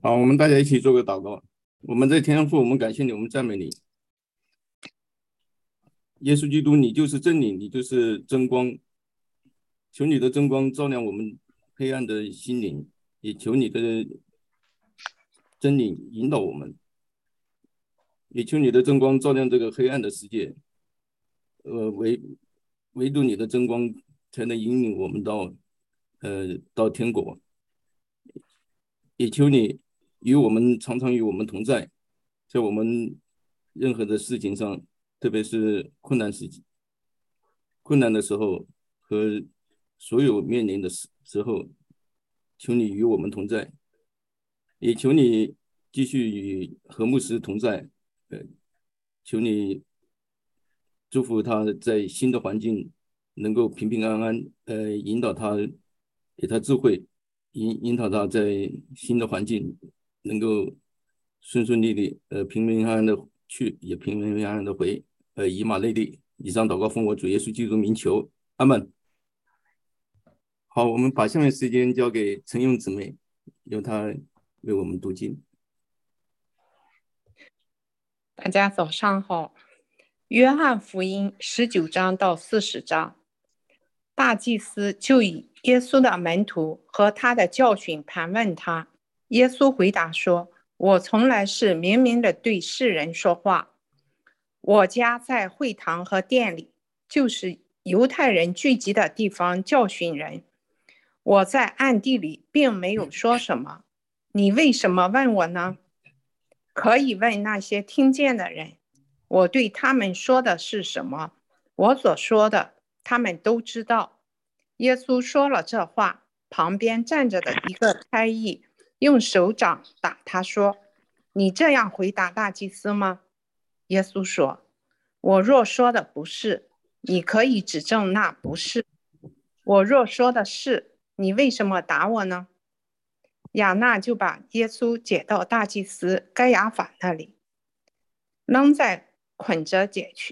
好，我们大家一起做个祷告。我们在天父，我们感谢你，我们赞美你。耶稣基督，你就是真理，你就是真光。求你的真光照亮我们黑暗的心灵，也求你的真理引导我们，也求你的真光照亮这个黑暗的世界。唯独你的真光才能引领我们到天国。也求你常常与我们同在，在我们任何的事情上，特别是困难的时候和所有面临的时候，求你与我们同在，也求你继续与何牧师同在，呃，求你祝福他在新的环境能够平平安安，引导他，给他智慧，引导他在新的环境能够顺顺利利，平平安安的去，也平平安安的回，以马内利。以上祷告奉我主耶稣基督名求，阿门。好，我们把下面时间交给陈勇姊妹，由她为我们读经。 大家早上好。约翰福音19章到40章，大祭司就以耶稣的门徒和他的教训盘问他。耶稣回答说：我从来是明明的对世人说话。我家在会堂和殿里，就是犹太人聚集的地方教训人。我在暗地里并没有说什么。你为什么问我呢？可以问那些听见的人，我对他们说的是什么，我所说的他们都知道。耶稣说了这话，旁边站着的一个差役用手掌打他说：你这样回答大祭司吗？耶稣说：我若说的不是，你可以指证那不是；我若说的是，你为什么打我呢？亚那就把耶稣解到大祭司该亚法那里，扔是捆着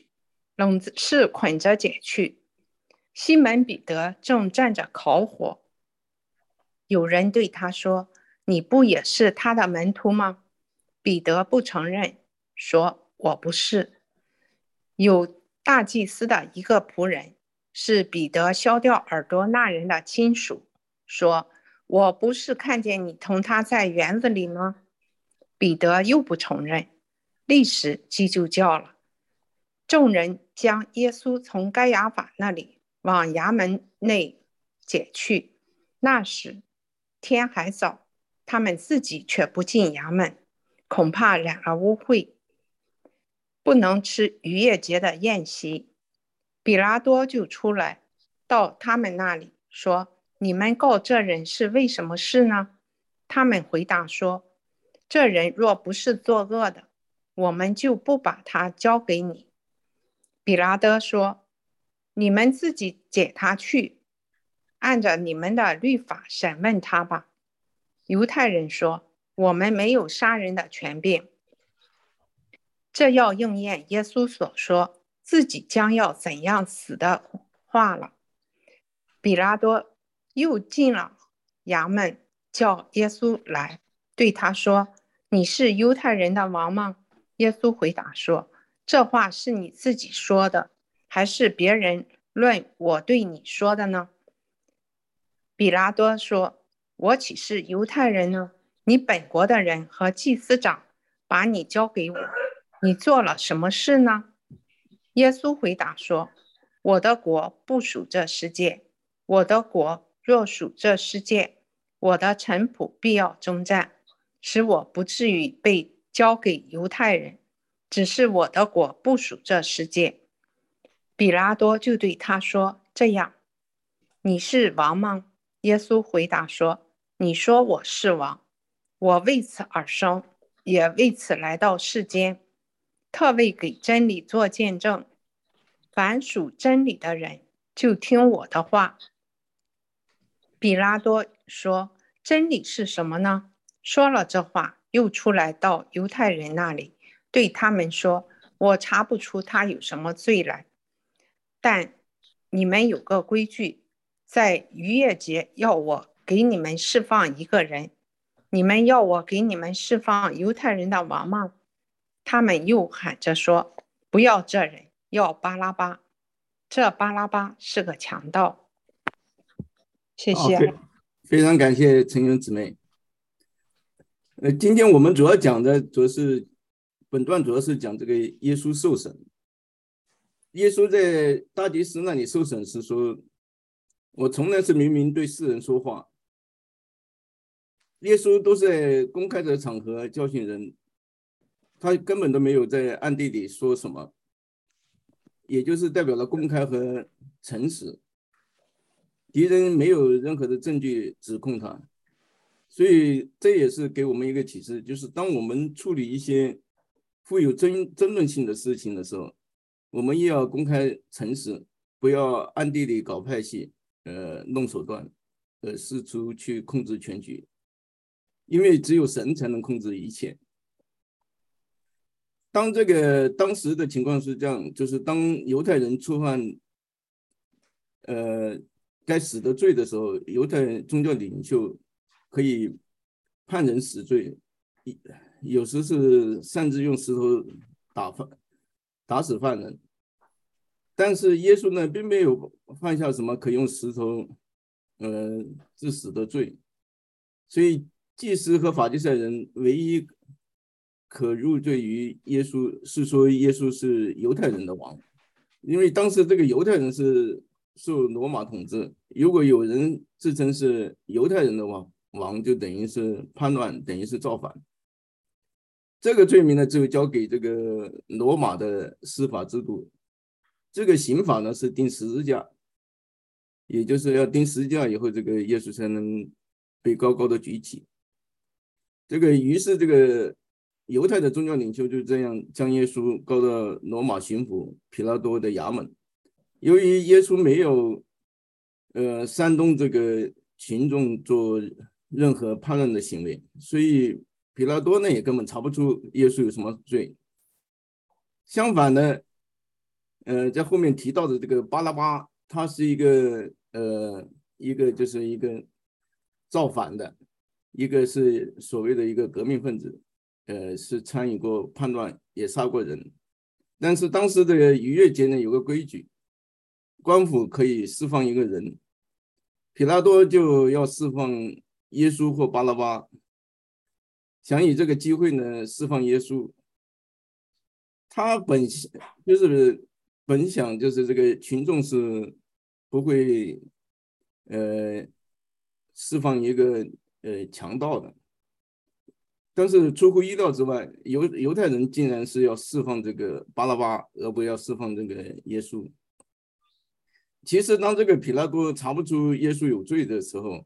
解去。西门彼得正站着烤火，有人对他说：你不也是他的门徒吗？彼得不承认，说：我不是。有大祭司的一个仆人，是彼得削掉耳朵那人的亲属，说：我不是看见你同他在园子里吗？彼得又不承认，立时鸡就叫了。众人将耶稣从该亚法那里往衙门内解去。那时天还早，他们自己却不进衙门，恐怕染了污秽，不能吃逾越节的宴席。比拉多就出来到他们那里说：你们告这人是为什么事呢？他们回答说：这人若不是作恶的，我们就不把他交给你。比拉多说：你们自己解他去，按着你们的律法审问他吧。犹太人说：我们没有杀人的权柄。这要应验耶稣所说自己将要怎样死的话了。比拉多又进了衙门，叫耶稣来，对他说：你是犹太人的王吗？耶稣回答说：这话是你自己说的，还是别人论我对你说的呢？比拉多说：我岂是犹太人呢？你本国的人和祭司长把你交给我，你做了什么事呢？耶稣回答说：我的国不属这世界，我的国若属这世界，我的臣仆必要征战，使我不至于被交给犹太人。只是我的国不属这世界。比拉多就对他说：这样，你是王吗？耶稣回答说：你说我是王，我为此而生，也为此来到世间，特为给真理做见证。凡属真理的人，就听我的话。比拉多说：真理是什么呢？说了这话，又出来到犹太人那里，对他们说：我查不出他有什么罪来，但你们有个规矩，在逾越节要我给你们释放一个人， 你们要我给你们释放犹太人的王吗？他们又喊着说，不要这人，要巴拉巴。这巴拉巴是个强盗。谢好， 谢。 非常感谢陈勇姊妹。今天我们主要讲的本段主要是讲这个耶稣受审。耶稣在大祭司那里受审时说，我从来是明明对世人说话。耶稣都是在公开的场合教训人，他根本都没有在暗地里说什么，也就是代表了公开和诚实。敌人没有任何的证据指控他，所以这也是给我们一个启示，就是当我们处理一些富有争论性的事情的时候，我们也要公开诚实，不要暗地里搞派系，弄手段，试图去控制全局，因为只有神才能控制一切。当时的情况是这样，就是当犹太人触犯该死的罪的时候，犹太宗教领袖可以判人死罪，有时是擅自用石头打死犯人。但是耶稣呢，并没有犯下什么可用石头致死的罪，所以祭司和法利赛人唯一可入罪于耶稣是说耶稣是犹太人的王，因为当时这个犹太人是受罗马统治，如果有人自称是犹太人的王，就等于是叛乱，等于是造反。这个罪名呢，就交给这个罗马的司法制度。这个刑法呢是钉十字架，也就是要钉十字架以后，这个耶稣才能被高高的举起。于是这个犹太的宗教领袖就这样将耶稣告到罗马巡抚皮拉多的衙门。由于耶稣没有煽动这个群众做任何叛乱的行为，所以皮拉多呢也根本查不出耶稣有什么罪。相反呢，在后面提到的这个巴拉巴，他是一个就是一个造反的，一个是所谓的一个革命分子，是参与过叛乱，也杀过人。但是当时这个逾越节呢有个规矩，官府可以释放一个人，皮拉多就要释放耶稣或巴拉巴，想以这个机会呢释放耶稣。他本想就是这个群众是不会释放一个强盗的，但是出乎意料之外，犹太人竟然是要释放这个巴拉巴，而不要释放这个耶稣。其实当这个皮拉多查不出耶稣有罪的时候，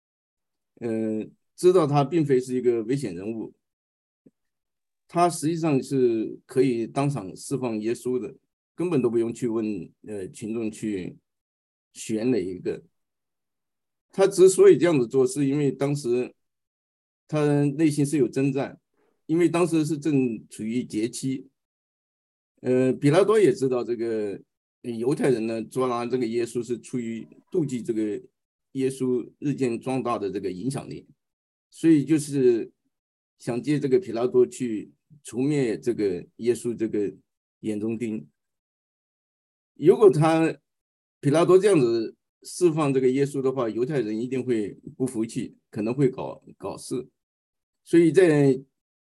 知道他并非是一个危险人物，他实际上是可以当场释放耶稣的，根本都不用去问群众去选哪一个。他之所以这样子做，是因为当时他内心是有征战，因为当时是正处于节期。比拉多也知道这个犹太人呢捉拿这个耶稣是出于妒忌这个耶稣日渐壮大的这个影响力，所以就是想借这个皮拉多去除灭这个耶稣这个眼中钉。如果皮拉多这样子释放这个耶稣的话，犹太人一定会不服气，可能会搞事。所以在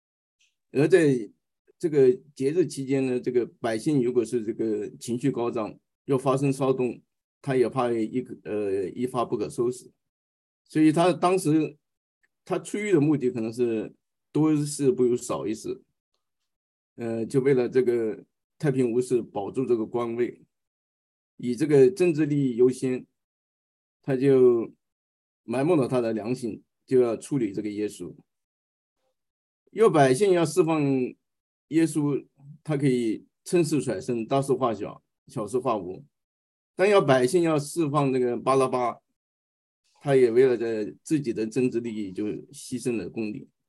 这个节日期间呢，这个百姓如果是这个情绪高涨，要发生骚动，他也怕一发不可收拾。所以他当时他出狱的目的可能是多一事不如少一事，就为了这个太平无事，保住这个官位，以这个政治利益优先，他就埋没了他的良心，就要处理这个耶稣。要百姓要释放耶稣，他可以趁势甩身，大事化小，小事化无；但百姓要释放那个巴拉巴，他也为了自己的政治利益，就牺牲了公理。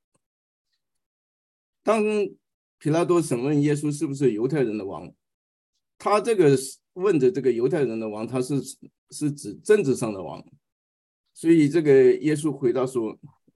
当皮拉多审问耶稣是不是犹太人的王，他这个问着这个犹太人的王，他是指政治上的王，所以这个耶稣回答说：“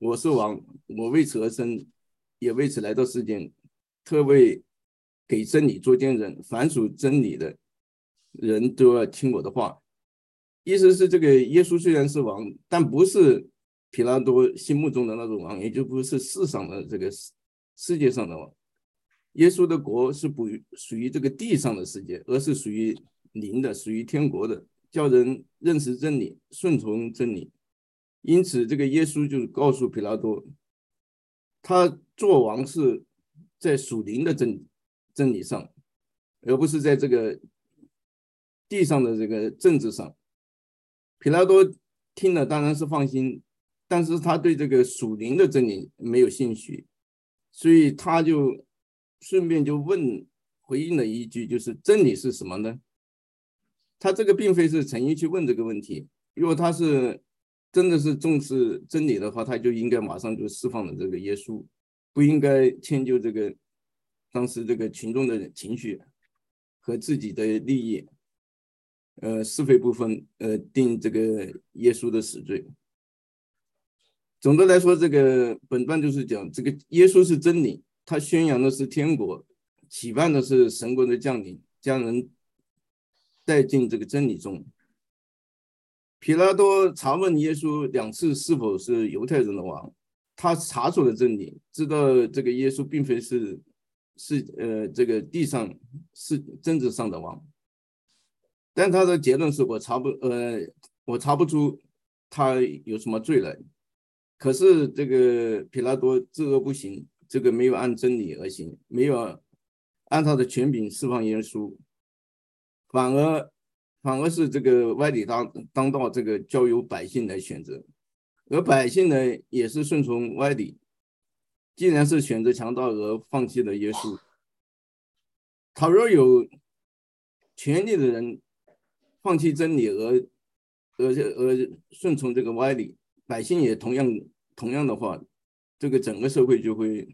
我是王，我为此而生，也为此来到世间，特为给真理做见证。凡属真理的人都要听我的话。意思是这个耶稣虽然是王，但不是皮拉多心目中的那种王，也就不是世上的这个世界上的王。耶稣的国是不属于这个地上的世界，而是属于灵的，属于天国的，叫人认识真理，顺从真理。因此，这个耶稣就告诉皮拉多，他做王是在属灵的真理上，而不是在这个地上的这个政治上。皮拉多听了当然是放心，但是他对这个属灵的真理没有兴趣，所以他就顺便就回应了一句，就是真理是什么呢？他这个并非是诚意去问这个问题，如果他是真的是重视真理的话，他就应该马上就释放了这个耶稣，不应该迁就这个当时这个群众的情绪和自己的利益，是非不分，定这个耶稣的死罪。总的来说，这个本段就是讲，这个耶稣是真理，他宣扬的是天国，期盼的是神国的降临，将人带进这个真理中。皮拉多查问耶稣2次是否是犹太人的王，他查出了真理，知道这个耶稣并非是这个地上是政治上的王，但他的结论是我查不出他有什么罪来。可是这个皮拉多知恶不行，这个没有按真理而行，没有按他的权柄释放耶稣，反而是这个歪理当道，这个交由百姓来选择，而百姓呢也是顺从歪理，既然是选择强盗而放弃了耶稣。倘若有权力的人放弃真理而顺从这个歪理，百姓也同样的话，这个整个社会就会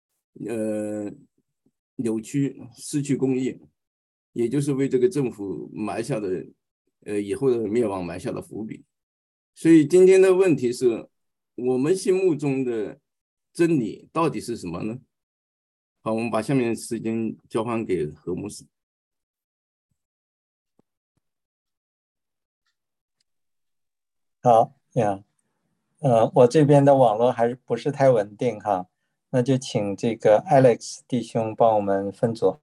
扭曲，失去公义，也就是为这个政府埋下的以后的灭亡埋下的伏笔。所以今天的问题是，我们心目中的真理到底是什么呢？好，我们把下面的时间交还给何牧师。 好呀，我这边的网络还是不是太稳定哈，那就请这个 Alex 弟兄帮我们分组。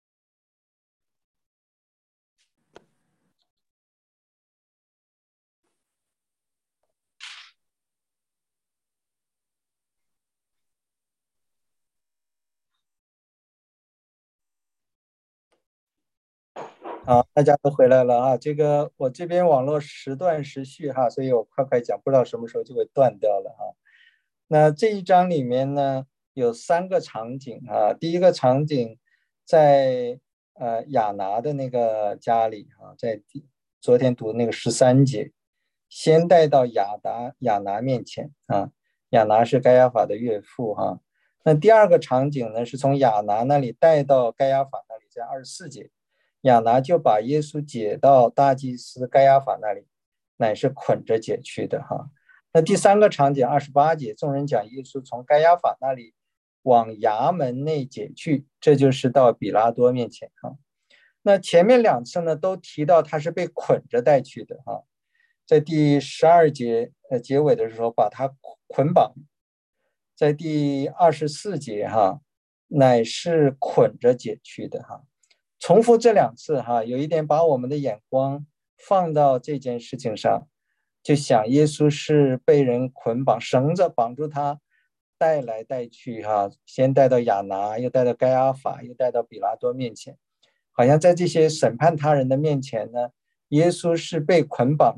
好，大家都回来了啊。这个我这边网络时断时续哈，所以我快讲，不知道什么时候就会断掉了哈。那这一章里面呢，有3个场景啊。第一个场景在亚拿的那个家里啊，在昨天读那个13节，先带到亚拿面前啊。亚拿是该亚法的岳父哈。那第二个场景呢，是从亚拿那里带到该亚法那里，在24节。亚拿就把耶稣解到大祭司该亚法那里，乃是捆着解去的哈。那第3个场景28节，众人讲耶稣从该亚法那里往衙门内解去，这就是到比拉多面前哈。那前面2次呢，都提到他是被捆着带去的哈。在第12节结尾的时候把他捆绑，在第24节哈，乃是捆着解去的哈。重复这2次哈，有一点把我们的眼光放到这件事情上，就想耶稣是被人捆绑，绳子绑住他，带来带去哈，先带到亚拿，又带到该亚法，又带到比拉多面前，好像在这些审判他人的面前呢，耶稣是被捆绑。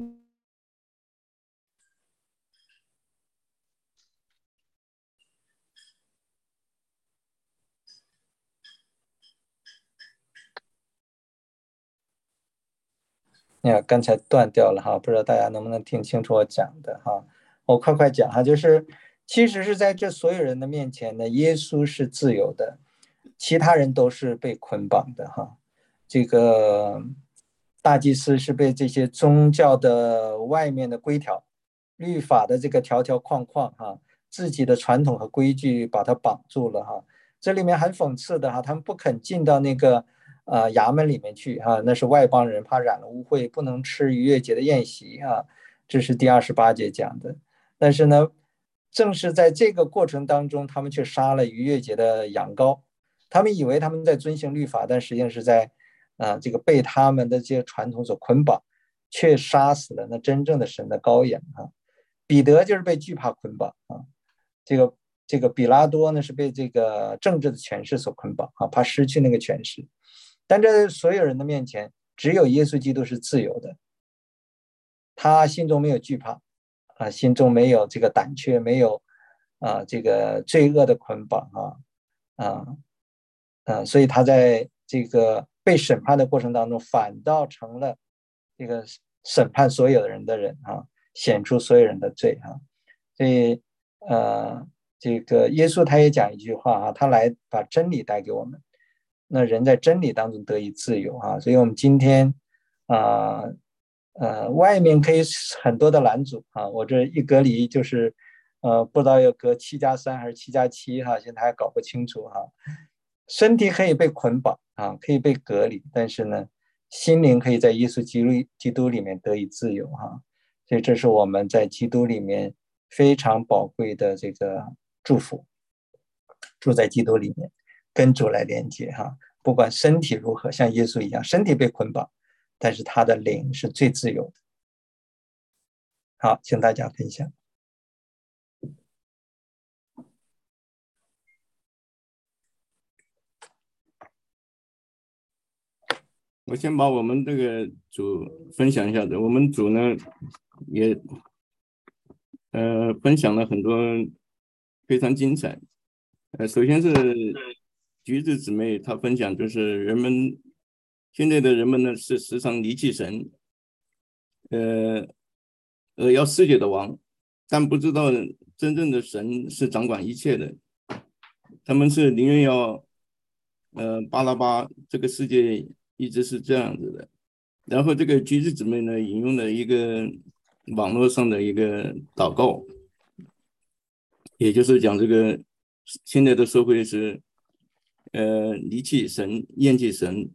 刚才断掉了哈，不知道大家能不能听清楚我讲的哈。我快讲哈，就是其实是在这所有人的面前呢，耶稣是自由的，其他人都是被捆绑的哈。这个大祭司是被这些宗教的外面的规条、律法的这个条条框框哈， 自己的传统和规矩把他绑住了哈。这里面很讽刺的哈，他们不肯进到那个衙门里面去哈，那是外邦人，怕染了污秽，不能吃逾越节的宴席啊，这是第28节讲的。但是呢，正是在这个过程当中，他们却杀了逾越节的羊羔。他们以为他们在遵行律法，但实际上是在这个被他们的这些传统所捆绑，却杀死了那真正的神的羔羊啊。彼得就是被惧怕捆绑啊，这个比拉多呢是被这个政治的权势所捆绑啊，怕失去那个权势。但在所有人的面前，只有耶稣基督是自由的，他心中没有惧怕啊，心中没有这个胆怯，没有这个罪恶的捆绑所以他在这个被审判的过程当中，反倒成了这个审判所有的人的人啊，显出所有人的罪啊。所以这个耶稣他也讲一句话啊，他来把真理带给我们，那人在真理当中得以自由啊。所以我们今天外面可以很多的拦阻啊，我这一隔离就是不知道要隔7+3还是7+7哈，现在还搞不清楚哈。身体可以被捆绑啊，可以被隔离，但是呢，心灵可以在耶稣基督里面得以自由哈。所以这是我们在基督里面非常宝贵的这个祝福，住在基督里面，跟主来连接哈。不管身体如何，像耶稣一样，身体被捆绑，但是他的灵是最自由的。好，请大家分享。 我先把我们这个组分享一下子。我们组呢也分享了很多非常精彩。首先是橘子姊妹她分享，就是现在的人们呢是时常离弃神，要世界的王，但不知道真正的神是掌管一切的。他们是宁愿要巴拉巴，这个世界一直是这样子的。然后这个橘子姊妹呢引用了一个网络上的一个祷告，也就是讲这个现在的社会是离弃神，厌弃神，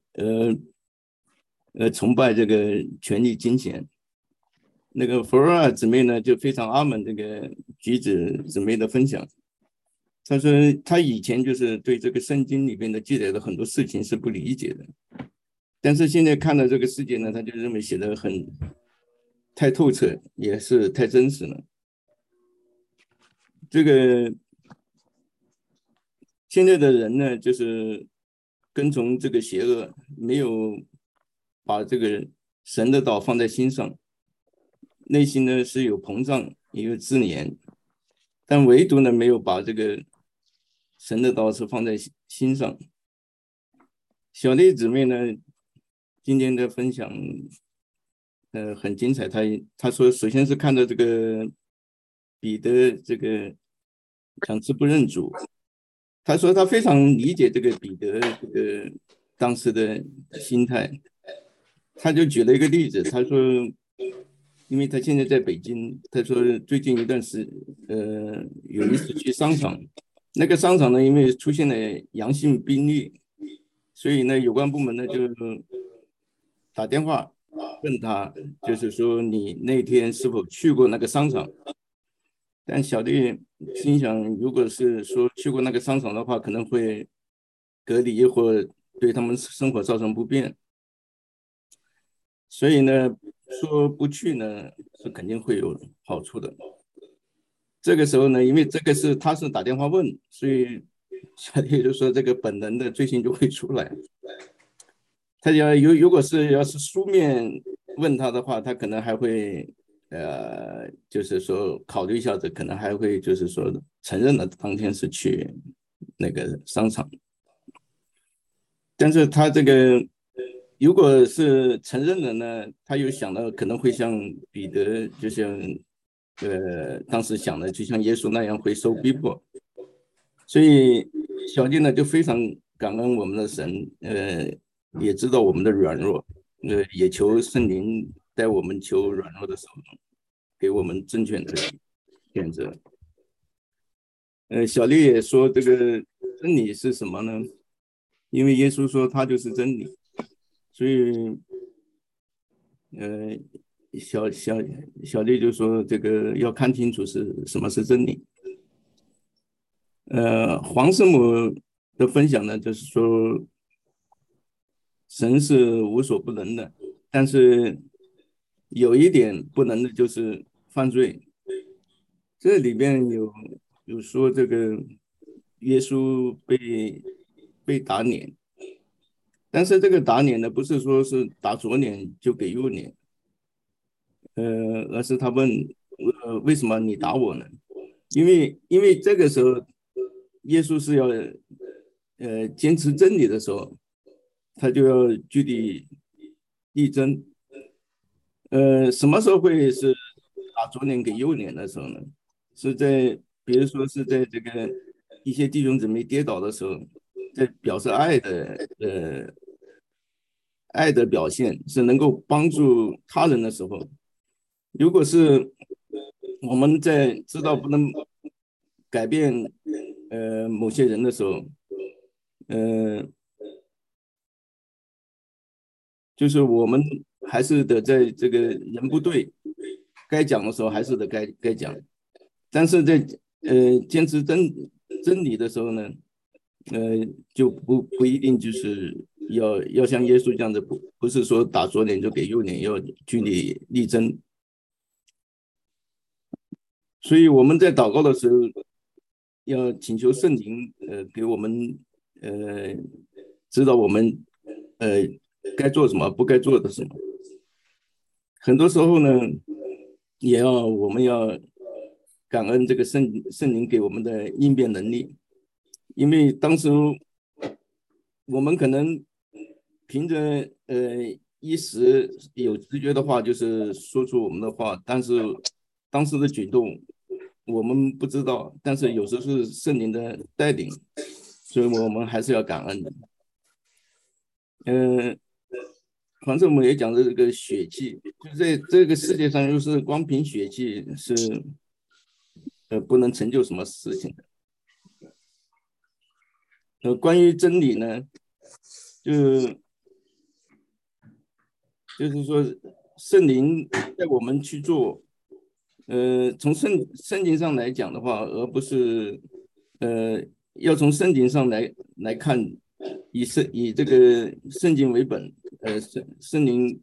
崇拜这个权力金钱。那个弗罗尔姊妹呢就非常阿门这个橘子姊妹的分享。他说他以前就是对这个圣经里面的记载的很多事情是不理解的，但是现在看到这个世界呢，他就认为写得太透彻，也是太真实了。这个现在的人呢，就是跟从这个邪恶，没有把这个神的道放在心上，内心呢是有膨胀，也有自怜，但唯独呢没有把这个神的道是放在心上。小丽姊妹呢，今天的分享很精彩。她说，首先是看到这个彼得这个想吃不认主，她说她非常理解这个彼得这个当时的心态。她就举了一个例子，她说，因为她现在在北京，她说最近一段有一次去商场，那个商场呢，因为出现了阳性病例，所以呢，有关部门呢就打电话问他，就是说你那天是否去过那个商场？但小弟心想，如果是说去过那个商场的话，可能会隔离或对他们生活造成不便，所以呢，说不去呢是肯定会有好处的。这个时候呢，因为这个他是打电话问，所以小弟就说这个本能的罪行就会出来。他如果要是书面问他的话，他可能还会就是说考虑一下子，可能还会就是说承认了当天是去那个商场。但是他这个如果是承认了呢，他又想到可能会像彼得，就像当时想的，就像耶稣那样会受逼迫。所以小弟呢就非常感恩我们的神，也知道我们的软弱，也求圣灵在我们求软弱的时候，给我们正确的选择。 小丽也说这个真理是什么呢？因为耶稣说他就是真理，所以小丽就说这个要看清楚是什么是真理。黄师母的分享呢，就是说神是无所不能的，但是有一点不能的就是犯罪。这里边有说这个耶稣被打脸，但是这个打脸呢，不是说是打左脸就给右脸，而是他问，为什么你打我呢？因为这个时候耶稣是要坚持真理的时候，他就要据理力争。什么时候会是打左脸给右脸的时候呢？是在比如说是在这个一些弟兄姊妹跌倒的时候，在表示爱的表现是能够帮助他人的时候。如果是我们在知道不能改变某些人的时候，就是我们还是得在这个人不对该讲的时候还是得该讲，但是在坚持真理的时候呢，就不一定就是要像耶稣这样的，不是说打左脸就给右脸，要据理力争。所以我们在祷告的时候，要请求圣灵给我们知道我们该做什么，不该做的什么。很多时候呢，我们要感恩这个圣灵给我们的应变能力，因为当时我们可能凭着一时有直觉的话，就是说出我们的话，但是当时的举动我们不知道，但是有时是圣灵的带领，所以我们还是要感恩的。黄圣母也讲的这个血气，就在这个世界上，就是光凭血气是不能成就什么事情的。关于真理呢，就是说圣灵带我们去做，从圣经上来讲的话，而不是要从圣经上来看，以这个圣经为本，圣灵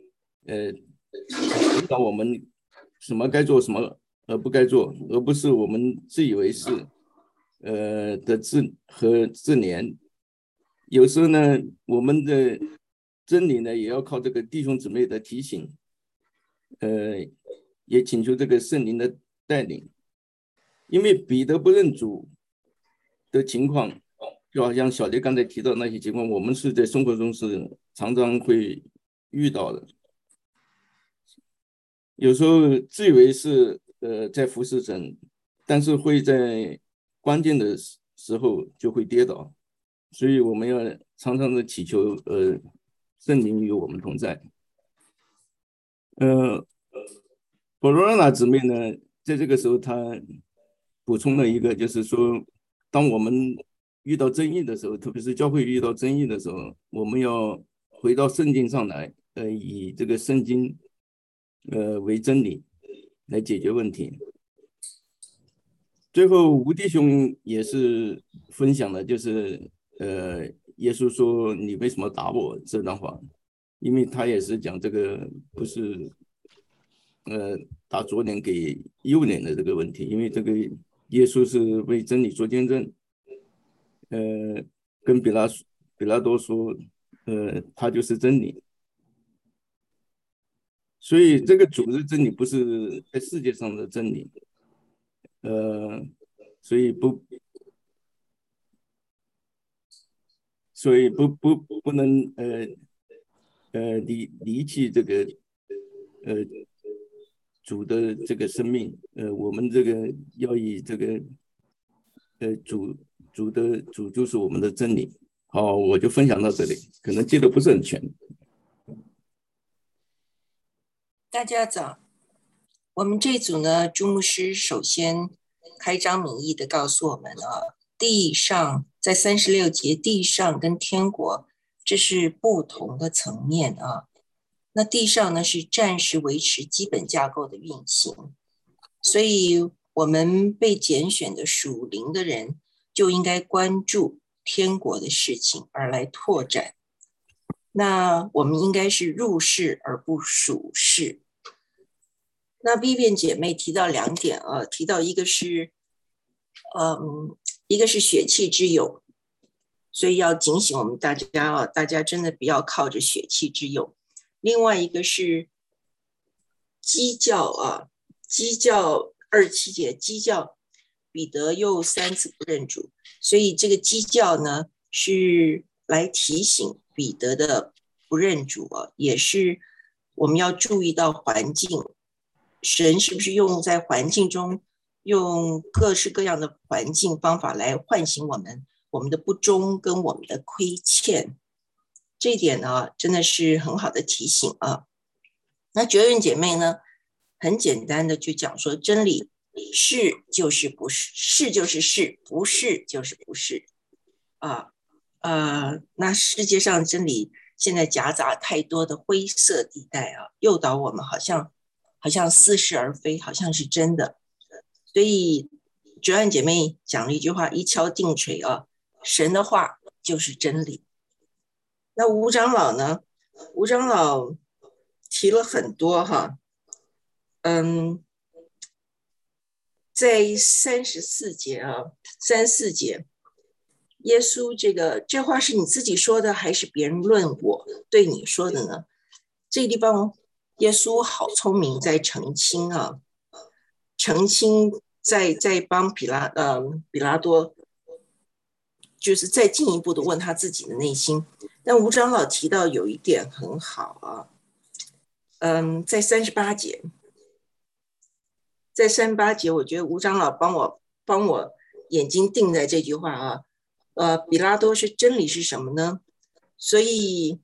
引导我们什么该做，什么不该做，而不是我们自以为是的自怜。有时候呢，我们的真理呢，也要靠这个弟兄姊妹的提醒，也请求这个圣灵的带领。因为彼得不认主的情况，就好像小蝶刚才提到那些情况，我们是在生活中是常常会遇到的。有时候自以为是在服侍神，但是会在关键的时候就会跌倒，所以我们要常常的祈求圣灵与我们同在。博罗娜姊妹呢，在这个时候她补充了一个，就是说，当我们遇到争议的时候，特别是教会遇到争议的时候，我们要回到圣经上来，以这个圣经为真理来解决问题。最后，吴弟兄也是分享了，就是耶稣说：“你为什么打我？”这段话，因为他也是讲这个不是打左脸给右脸的这个问题，因为这个耶稣是为真理做见证，跟比拉多说，他就是真理。所以这个主的真理不是在世界上的真理，所以不能离弃这个主的这个生命，我们这个要以这个主就是我们的真理。好，我就分享到这里，可能接的不是很全。 大家早，我们这组呢，朱牧师首先开宗明义的告诉我们地上在36节，地上跟天国这是不同的层面啊。那地上呢是暂时维持基本架构的运行，所以我们被拣选的属灵的人就应该关注天国的事情而来拓展。那我们应该是入世而不属世。那 Vivian 姐妹提到2点提到一个是血气之勇，所以要警醒我们大家大家真的不要靠着血气之勇。另外一个是讥教讥教27节，讥教彼得又3次不认主，所以这个讥教呢是来提醒彼得的不认主也是我们要注意到环境，神是不是用在环境中，用各式各样的环境方法来唤醒我们的不忠跟我们的亏欠。这一点呢真的是很好的提醒那觉院姐妹呢很简单的就讲说，真理是就是不是，是就是是，不是就是不是那世界上真理现在夹杂太多的灰色地带诱导我们好像似是而非，好像是真的。所以觉院姐妹讲了一句话，一敲定锤神的话就是真理。那吴长老呢？吴长老提了很多在34节耶稣这话是你自己说的，还是别人论我对你说的呢？这个地方耶稣好聪明，在澄清澄清在帮比拉多，就是再进一步的问他自己的内心。但吴长老提到有一点很好在38节，我觉得吴长老帮我眼睛定在这句话比拉多是真理是什么呢？所以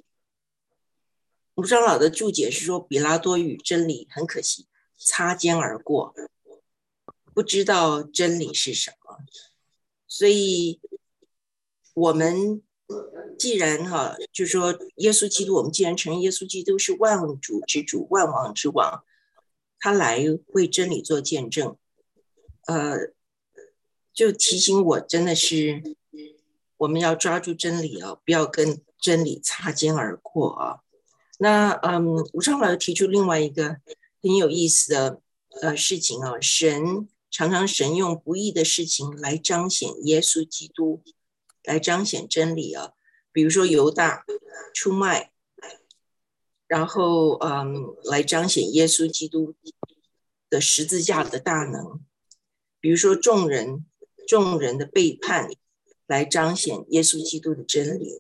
吴长老的注解是说，比拉多与真理很可惜擦肩而过，不知道真理是什么。所以我们既然就是说耶稣基督，我们既然承认耶稣基督是万主之主，万王之王，他来为真理做见证，就提醒我真的是我们要抓住真理不要跟真理擦肩而过那吴长老提出另外一个很有意思的事情常常用不义的事情来彰显耶稣基督，来彰显真理比如说犹大出卖，然后来彰显耶稣基督的十字架的大能，比如说众人的背叛，来彰显耶稣基督的真理。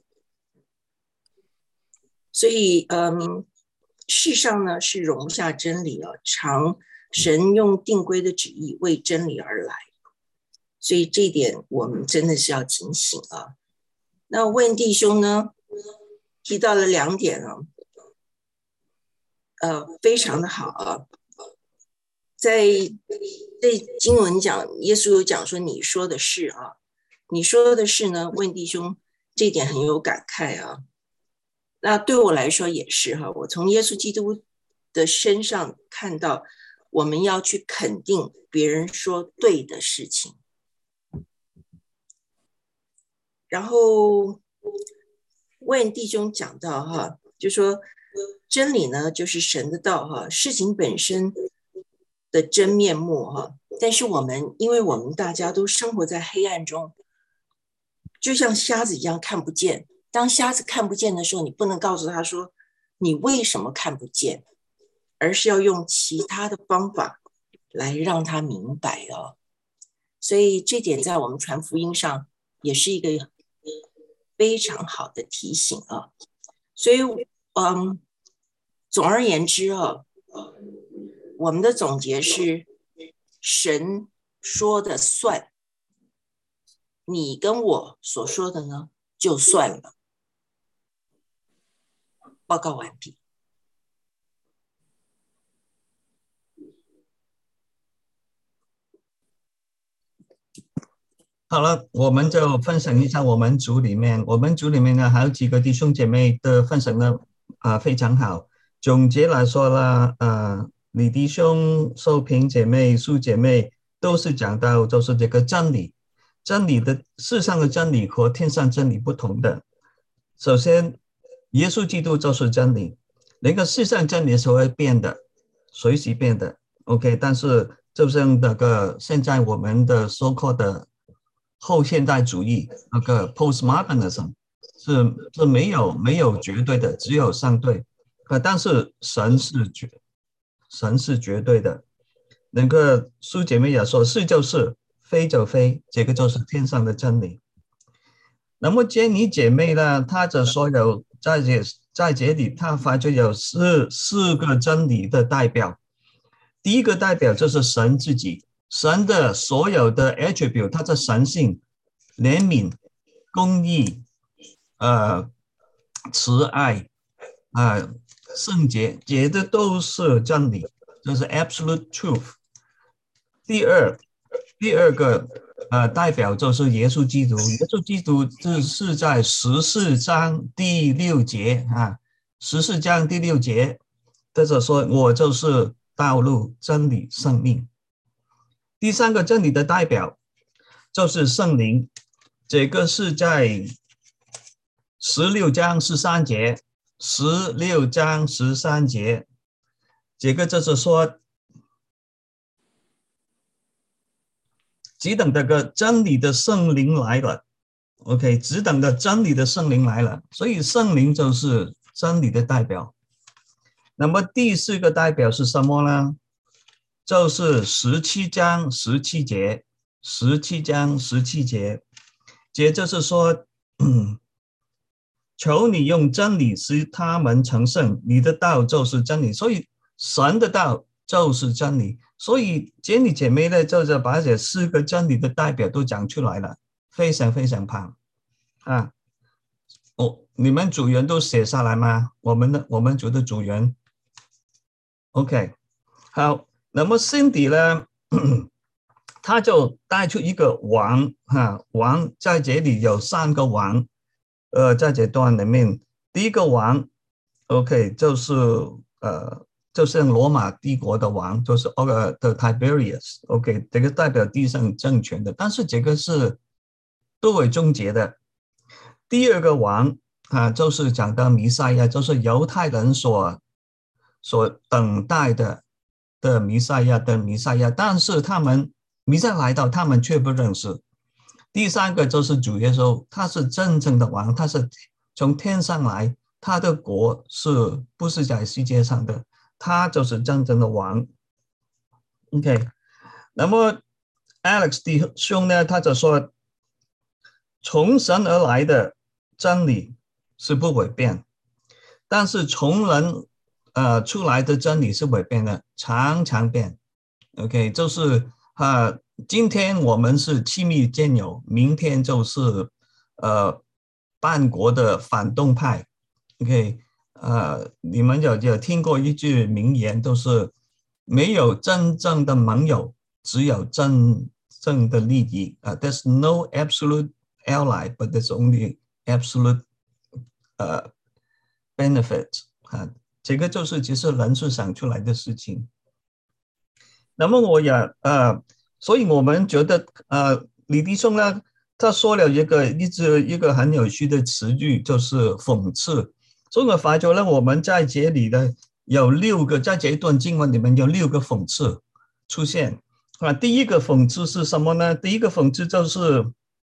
所以世上呢是容不下真理常神用定规的旨意为真理而来，所以这一点我们真的是要警醒那问弟兄呢提到了2点非常的好在经文讲，耶稣有讲说你说的是你说的是呢，问弟兄这一点很有感慨那对我来说也是我从耶稣基督的身上看到，我们要去肯定别人说对的事情。然后问弟兄讲到就说真理呢就是神的道事情本身的真面目但是因为我们大家都生活在黑暗中，就像瞎子一样看不见。当瞎子看不见的时候，你不能告诉他说你为什么看不见，而是要用其他的方法来让他明白所以这点在我们传福音上也是一个非常好的提醒所以总而言之我们的总结是神说的算，你跟我所说的呢就算了。报告完毕。 好了，我们就分享一下我们组里面呢还有几个弟兄姐妹的分享呢非常好。总结来说呢，李弟兄、寿平姐妹、苏姐妹都是讲到就是这个真理的世上的真理和天上真理不同的。首先，耶稣基督就是真理，那个世上真理是会变的，随时变的。OK， 但是就像那个现在我们的so-called的后现代主义那个 postmodernism 是没有绝对的，只有相对。但是神是绝对的。那个苏姐妹也说，是就是，非就非，这个就是天上的真理。那么杰尼姐妹呢，她就说有在这里，她发觉有四个真理的代表。第一个代表就是神自己，神的所有的 attribute， 他的神性、怜悯、公义、慈爱、圣洁，这的都是真理，就是 absolute truth。第二个代表就是耶稣基督，耶稣基督这是在14章第6节啊，14章第6节，这是说我就是道路、真理、生命。第三个真理的代表就是圣灵，这个是在16章13节，16章13节，这个就是说只等这个真理的圣灵来了 ，OK， 只等着真理的圣灵来了，所以圣灵就是真理的代表。那么第四个代表是什么呢？就是17章17节，17章17节，也就是说，求你用真理使他们成圣，你的道就是真理，所以神的道就是真理。所以杰尼姐妹呢，就是把这4个真理的代表都讲出来了，非常非常棒啊！你们组员都写下来吗？我们组的组员 ，OK， 好。那么 Cindy 呢，他就带出一个王王在这里有3个王，在这段里面，第一个王 ，OK， 就是就是罗马帝国的王，就是的 Tiberius， OK， 这个代表地上政权的，但是这个是不会终结的。第二个王就是讲到弥赛亚，就是犹太人所等待的弥赛亚，但是弥赛亚来到，他们却不认识。第三个就是主耶稣，他是真正的王，他是从天上来，他的国是不是在世界上的？他就是真正的王。OK， 那么 Alex 弟兄呢，他就说，从神而来的真理是不会变，但是从人出来的真理是会变的，常常变。OK， 就是今天我们是亲密见友，明天就是叛国的反动派。OK， 你们有听过一句名言，就是没有真正的盟友，只有真正的利益。There's no absolute ally, but there's only absolute benefit。这个就是其实人是想出来的事情。那么我也所以我们觉得李弟兄呢，他说了一个很有趣的词句，就是讽刺。所以我发觉呢，我们在这里呢有6个，在这一段经文里面有6个讽刺出现。第一个讽刺是什么呢？第一个讽刺就是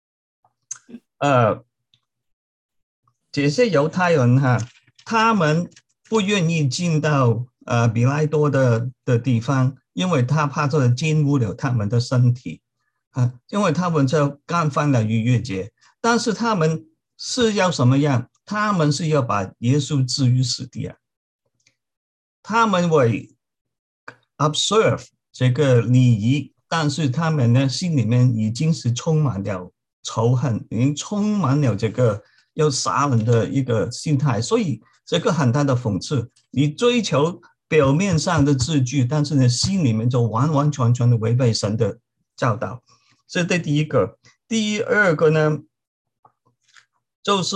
这些犹太人他们不愿意进到比拉多的地方，因为他怕这玷污了他们的身体因为他们就干犯了逾越节，但是他们是要什么样？他们是要把耶稣置于死地他们会 observe 这个礼仪，但是他们呢心里面已经是充满了仇恨，已经充满了这个要杀人的一个心态，所以这个很大的讽刺。你追求表面上的字句，但是呢心里面就完完全全的违背神的教导，这是第一个。 第二个呢，就是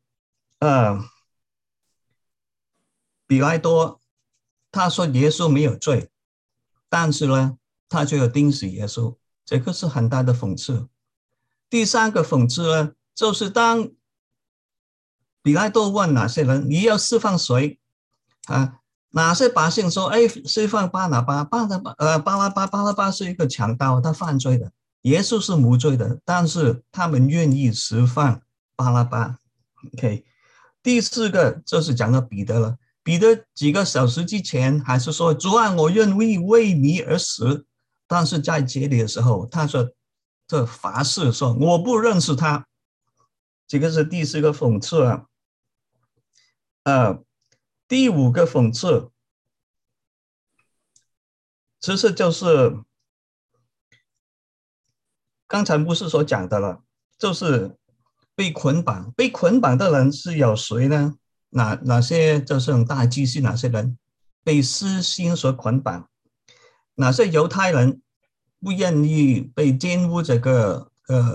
比拉多他说耶稣没有罪，但是呢，他就要钉死耶稣，这个是很大的讽刺。第三个讽刺呢，就是当比拉多问哪些人你要释放谁啊？哪些百姓说释放巴拿巴，巴拉巴是一个强盗，他犯罪的，耶稣是无罪的，但是他们愿意释放巴拉巴。OK， 第四个就是讲到彼得了。彼得几个小时之前还是说主啊，我愿意为你而死，但是在节礼的时候他说这发誓说我不认识他，这个是第四个讽刺啊。第五个讽刺其实就是刚才不是所讲的了，就是被捆绑的人是有谁呢？哪些就是大祭司，哪些人被私心所捆绑，哪些犹太人不愿意被玷污这个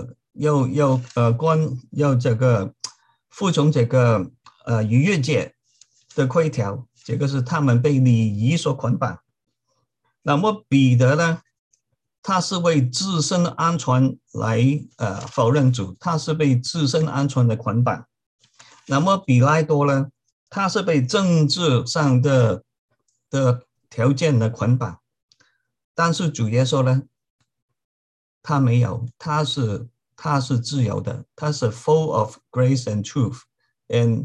要这个服从这个逾越节的规条，这个是他们被礼仪所捆绑。那么彼得呢，他是为自身安全来否认主，他是被自身安全的捆绑。那么比拉多呢，他是被政治上的条件的捆绑，但是主耶稣呢，他没有，他是自由的，他是 full of grace and truth， and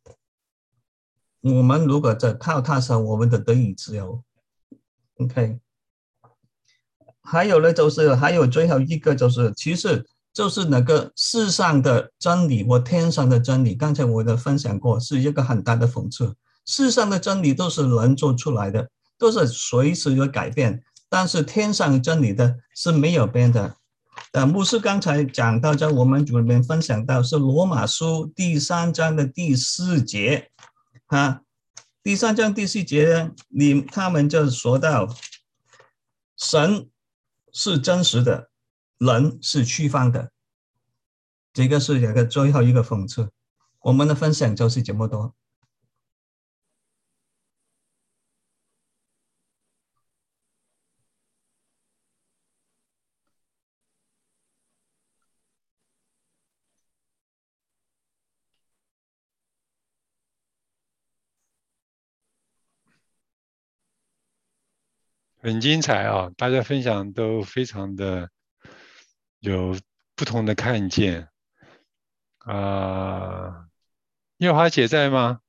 我们如果在靠他上，我们的得以自由。 OK， 还有呢，就是还有最后一个就是其实就是那个世上的真理或天上的真理，刚才我的分享过，是一个很大的讽刺。世上的真理都是人做出来的，都是随时有改变，但是天上真理的是没有变的。牧师刚才讲到，在我们组里面分享到是罗马书第3章的第4节第3章第4节他们就说到神是真实的，人是虚幻的，这个是一个最后一个讽刺。我们的分享就是这么多。 很精彩啊，大家分享都非常的有不同的看见叶华姐在吗？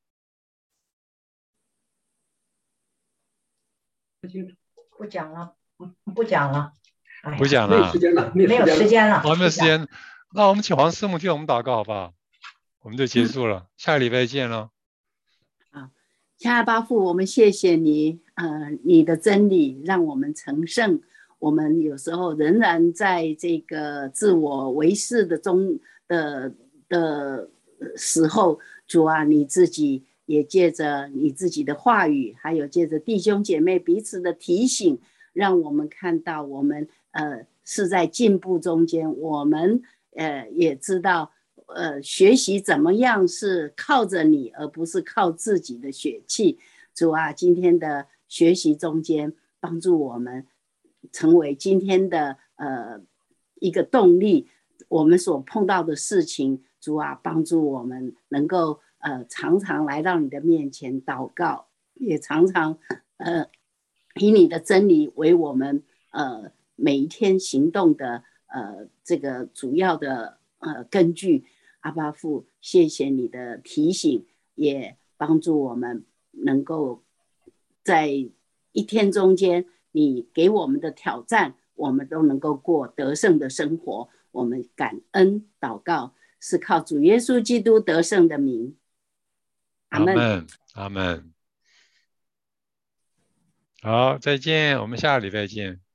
不讲了，不讲了， 不讲了， 没有时间了，没有时间了。 没有时间，那我们请黄师母替我们祷告好不好？我们就结束了，下个礼拜见了。 亲爱的爸父，我们谢谢你，你的真理让我们成圣。我们有时候仍然在这个自我为是的中的时候，主啊，你自己也借着你自己的话语，还有借着弟兄姐妹彼此的提醒，让我们看到我们是在进步中间。我们也知道学习怎么样是靠着你，而不是靠自己的血气。主啊，今天的学习中间帮助我们成为今天的一个动力。我们所碰到的事情，主啊，帮助我们能够常常来到你的面前祷告，也常常以你的真理为我们每一天行动的这个主要的根据。阿爸父，谢谢你的提醒，也帮助我们能够在一天中间你给我们的挑战，我们都能够过得胜的生活。我们感恩祷告，是靠主耶稣基督得胜的名。阿们， 阿们。好，再见，我们下个礼拜见。